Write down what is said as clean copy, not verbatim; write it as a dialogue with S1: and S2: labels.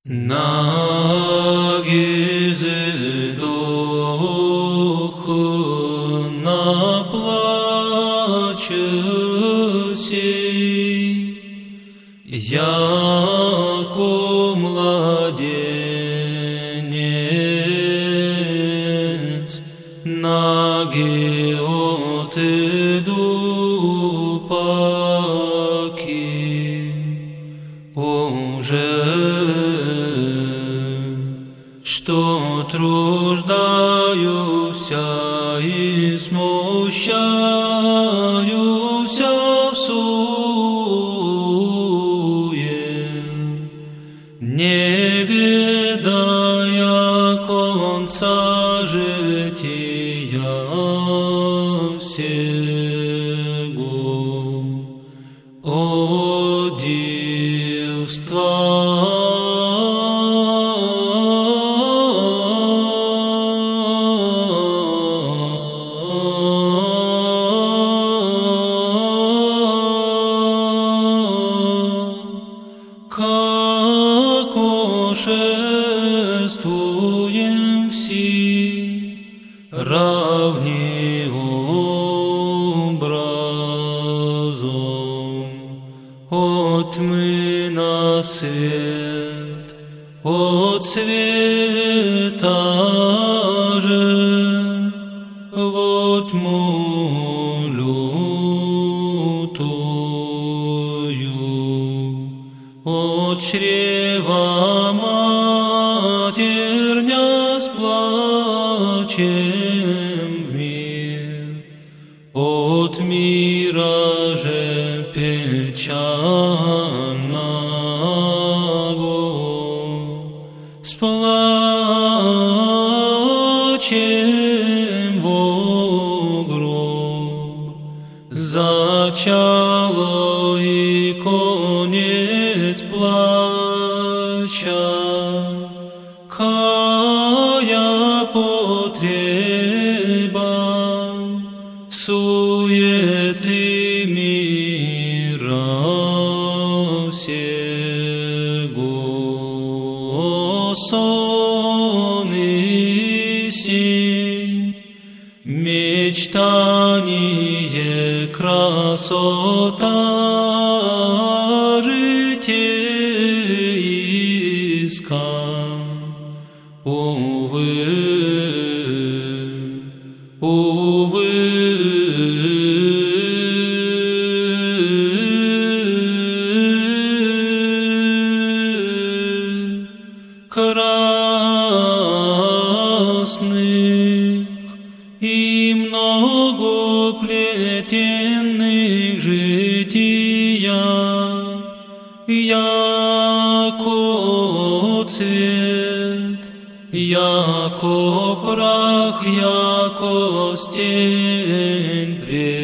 S1: Нагизи духу наплачуси, яко младенец, наги отыду паки, уже что труждаюся и смущаюся в суе, не ведая конца жития всего. О дивства! Како шествуем все равни образом, от тьмы на свет, от света же во тьму лютую. От чрева матерня с плачем в мир, от мира же печального с плачем во гроб зачало и конец плача, кая потреба суеты мира всего. Сон и сень, мечтание, красота житейска, увы, увы. Красных и многоплетенных жития, яко цвет, яко прах, яко стень